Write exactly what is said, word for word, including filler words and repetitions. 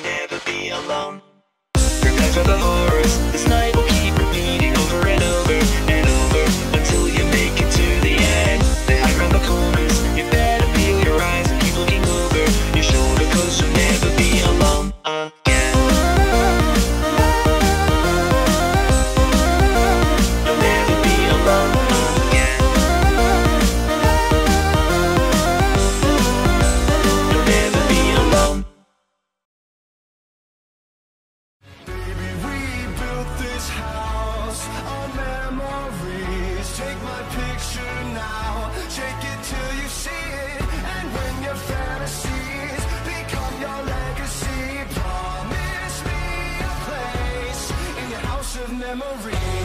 never be alone. Prepare for the horrors, this night will keep repeating over and over and over until you make it to the end. They hide around the corners, you better peel your eyes and keep looking over your shoulder, cause you'll never be alone again. You'll never be alone again. You'll never be alone. Baby, we built this house on memories. Take my picture now, shake it till you see it. And when your fantasies become your legacy, promise me a place in your house of memories.